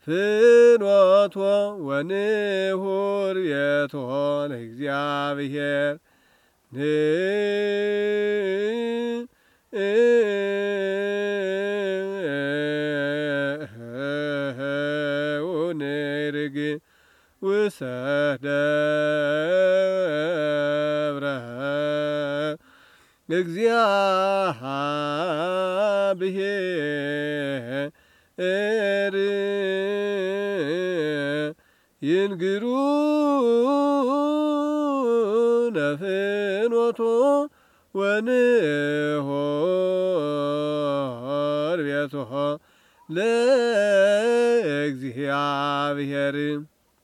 ፍኖቶ ወንሁር ቤቶ ለእግዚአብሔር ንርግ ውስተ ደብረ እግዚአብሔር ይንግሩነ ፍኖቶ ወንሁር ቤቶ ለእግዚአብሔር